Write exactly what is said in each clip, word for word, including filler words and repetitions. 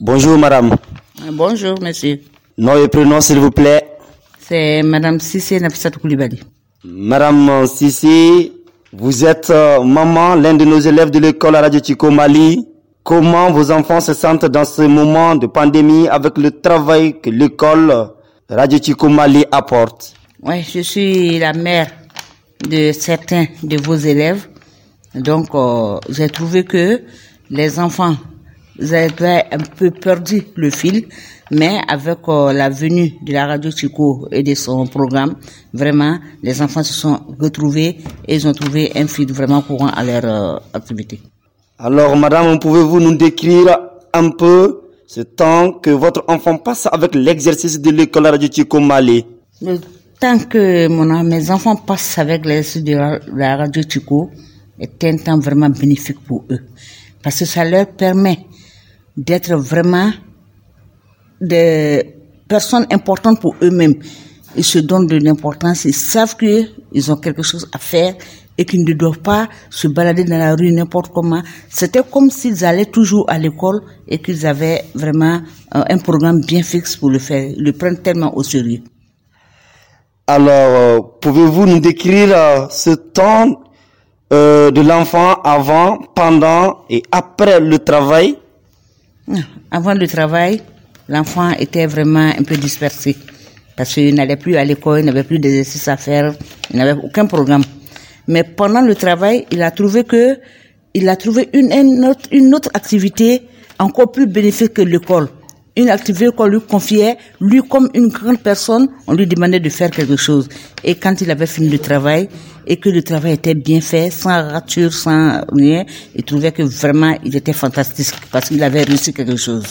Bonjour madame. Bonjour monsieur. Nom et prénom s'il vous plaît. C'est madame Cissé Nafissatou Koulibaly. Madame Cissé, vous êtes euh, maman, l'un de nos élèves de l'école Radio Chico Mali. Comment vos enfants se sentent dans ce moment de pandémie avec le travail que l'école Radio Chico Mali apporte? Oui, je suis la mère de certains de vos élèves. Donc, euh, j'ai trouvé que les enfants avaient un peu perdu le fil, mais avec euh, la venue de la Radio Chico et de son programme, vraiment, les enfants se sont retrouvés et ils ont trouvé un fil vraiment courant à leur euh, activité. Alors, madame, pouvez-vous nous décrire un peu ce temps que votre enfant passe avec l'exercice de l'école Radio Chico Mali? Le temps que mon, mes enfants passent avec l'exercice de la, la Radio Chico est un temps vraiment bénéfique pour eux. Parce que ça leur permet d'être vraiment des personnes importantes pour eux-mêmes. Ils se donnent de l'importance, ils savent qu'ils ont quelque chose à faire et qu'ils ne doivent pas se balader dans la rue n'importe comment. C'était comme s'ils allaient toujours à l'école et qu'ils avaient vraiment euh, un programme bien fixe pour le faire. Ils le prennent tellement au sérieux. Alors, euh, pouvez-vous nous décrire euh, ce temps euh, de l'enfant avant, pendant et après le travail? Avant le travail, l'enfant était vraiment un peu dispersé parce qu'il n'allait plus à l'école, il n'avait plus d'exercices à faire, il n'avait aucun programme. Mais pendant le travail, il a trouvé que, il a trouvé une, une, autre, une autre activité encore plus bénéfique que l'école. Une activité qu'on lui confiait, lui comme une grande personne, on lui demandait de faire quelque chose. Et quand il avait fini le travail, et que le travail était bien fait, sans rature, sans rien, il trouvait que vraiment il était fantastique, parce qu'il avait réussi quelque chose.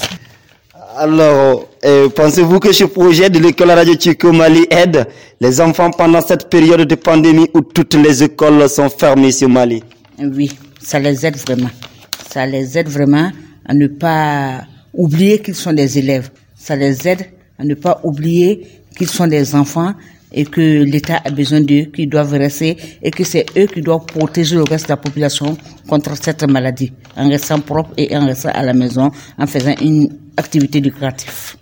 Alors, euh, pensez-vous que ce projet de l'école Radio Chico Mali aide les enfants pendant cette période de pandémie où toutes les écoles sont fermées sur Mali? Oui, ça les aide vraiment. Ça les aide vraiment à ne pas oublier qu'ils sont des élèves. Ça les aide à ne pas oublier qu'ils sont des enfants et que l'État a besoin d'eux, qu'ils doivent rester et que c'est eux qui doivent protéger le reste de la population contre cette maladie, en restant propre et en restant à la maison, en faisant une activité lucrative.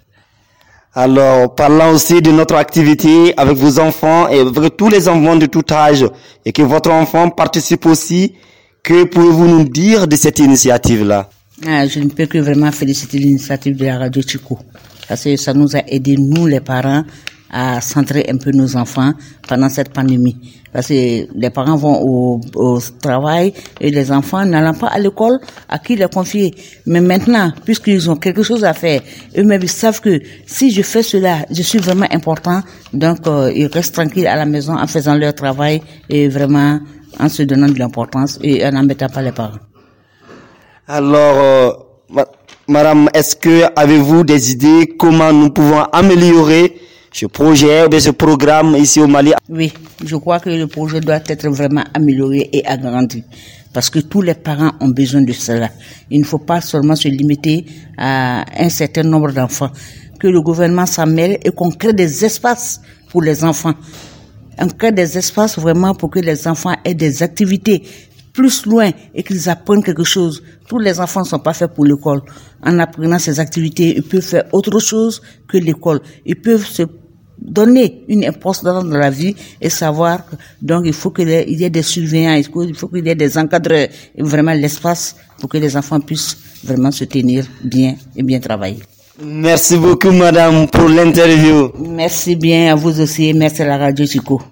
Alors, parlant aussi de notre activité avec vos enfants et avec tous les enfants de tout âge et que votre enfant participe aussi, que pouvez-vous nous dire de cette initiative-là? Ah, je ne peux que vraiment féliciter l'initiative de la Radio Chico parce que ça nous a aidé, nous les parents, à centrer un peu nos enfants pendant cette pandémie. Parce que les parents vont au, au travail et les enfants n'allant pas à l'école, à qui les confier. Mais maintenant, puisqu'ils ont quelque chose à faire, eux-mêmes ils savent que si je fais cela, je suis vraiment important. Donc, euh, ils restent tranquilles à la maison en faisant leur travail et vraiment en se donnant de l'importance et en n'embêtant pas les parents. Alors, euh, ma, madame, est-ce que avez-vous des idées comment nous pouvons améliorer ce projet ou ce programme ici au Mali? Oui, je crois que le projet doit être vraiment amélioré et agrandi parce que tous les parents ont besoin de cela. Il ne faut pas seulement se limiter à un certain nombre d'enfants. Que le gouvernement s'en mêle et qu'on crée des espaces pour les enfants. On crée des espaces vraiment pour que les enfants aient des activités plus loin et qu'ils apprennent quelque chose. Tous les enfants ne sont pas faits pour l'école. En apprenant ces activités, ils peuvent faire autre chose que l'école. Ils peuvent se donner une importance dans la vie et savoir que, donc il faut qu'il y ait des surveillants, il faut qu'il y ait des encadreurs et vraiment l'espace pour que les enfants puissent vraiment se tenir bien et bien travailler. Merci beaucoup madame pour l'interview. Merci bien à vous aussi et merci à la Radio Chico.